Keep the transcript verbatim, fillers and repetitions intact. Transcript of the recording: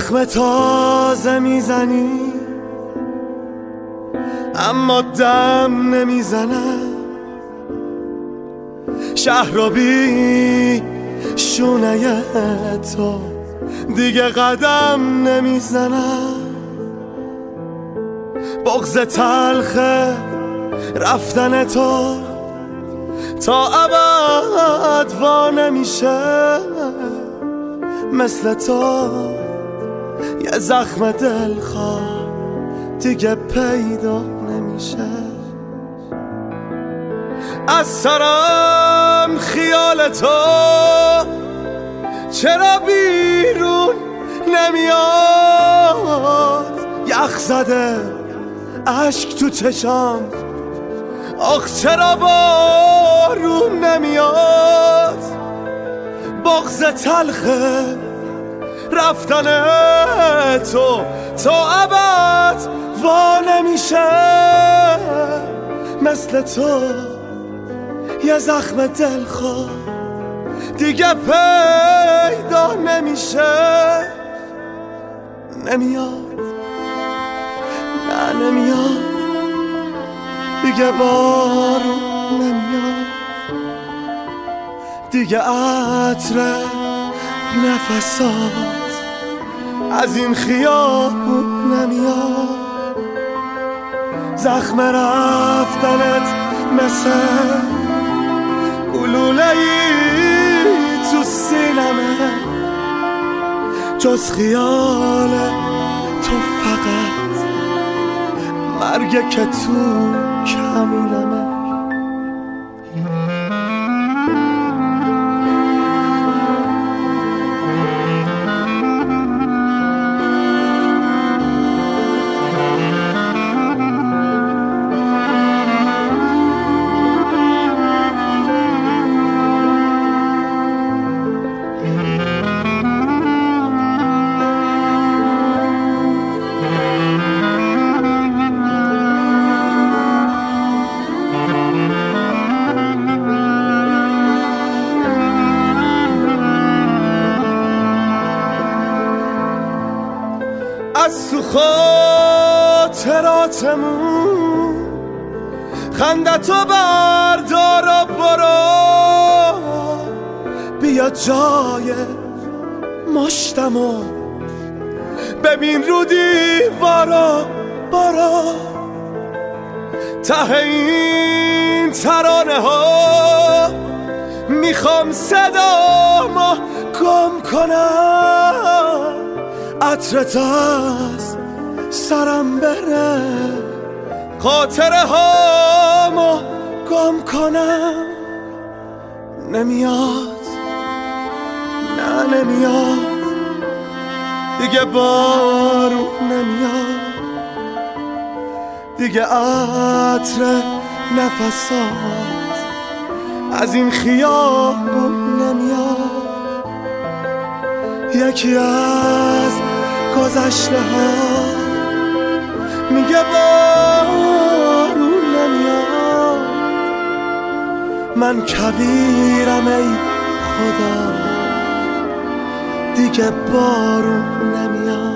زخم تازه میزنی اما دم نمیزنم، شهر رو بی شونه تو دیگه قدم نمیزنم. بغض تلخ رفتن تو تا ابد وا نمیشه، مثل تو یه زخم دلخواه دیگه پیدا نمیشه. از سرم خیال تو چرا بیرون نمیاد، یخ زده عشق تو چشام، آخ چرا بارون نمیاد. بغض تلخه رفتن تو تا ابد وا نمیشه، مثل تو یه زخم دلخواه دیگه پیدا نمیشه. نمیاد، نه نمیاد دیگه، بارون نمیاد دیگه، عطر نفسات از این خیابون نمیاد. زخم رفتنت مثل گلوله‌ای تو سینمه، جز خیال تو فقط مرگ که تو کمینمه. از تو خاطراتمون خندتو بردار و برو، بیا جای مشتمو ببین رو دیوارا، برو ته این ترانه ها میخوام صدامو گم کنم، عطرت از سرم بره خاطره هامو گم کنم. نمیاد، نه نمیاد دیگه، بارون نمیاد دیگه، عطر نفسات از این خیابون نمیاد. یکی از گذشته ها میگه بارون نمیاد، من کبیرم ای خدا دیگه، بارون نمیاد.